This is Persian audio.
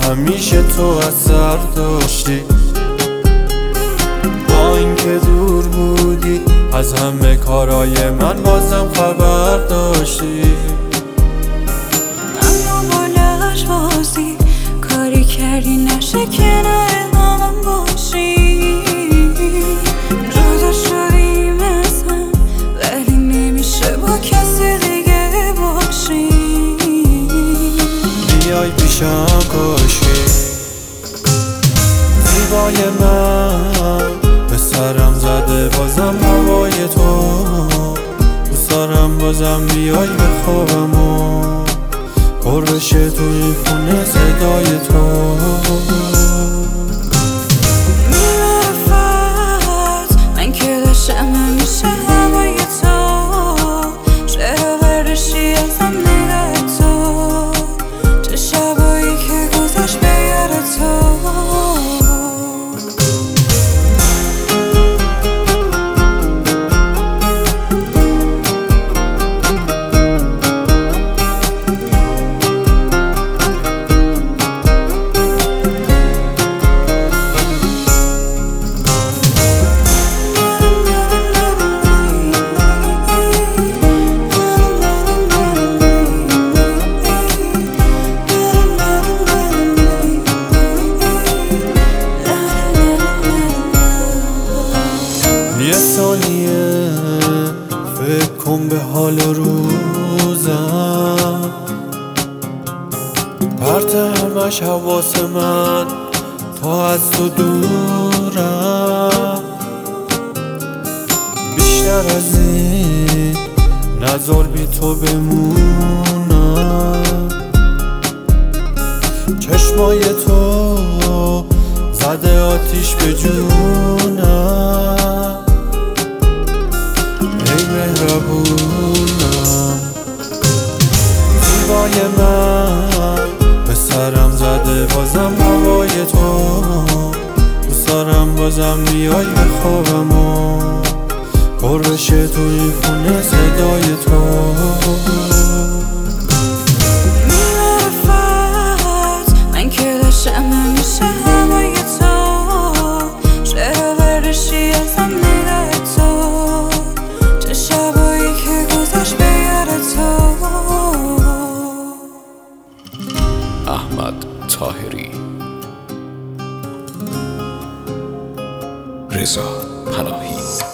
همیشه تو اثر داشتی، با اینکه دور بودی از همه کارای من بازم خبر داشتی. اما با لجبازی کاری کردی نشه کنار من باشی. جدا شدیم از هم ولی نمیشه با کسی دیگه باشی. بیای پیشم کاشی، زیبای من به سرم زده بازم هوای تو. دوست دارم بازم بیای بخوابم و پر بشه توی خونه صدای تو. میرفت من که داشتم همیشه هوای تو. چرا برداشتی ازم نگاه تو؟ چه شبایی که گذشت به یاد تو. یه ثانیه فکر کن به حال روزم، پرت همش حواس من تا از تو دورم. بیشتر از این نذار بی تو بمونم. چشمای تو زده آتیش به جونم. ای مهربونم، زیبای من به سرم زده بازم هوای تو. دوست دارم بازم بیای بخوابم و پر بشه توی خونه صدای تو. میرفت من که داشتم همیشه هوای تو. چرا برداشتی ازم نگاه تو؟ چه شبایی که گذشت به یاد تو. احمد طاهری، رضا پناهی.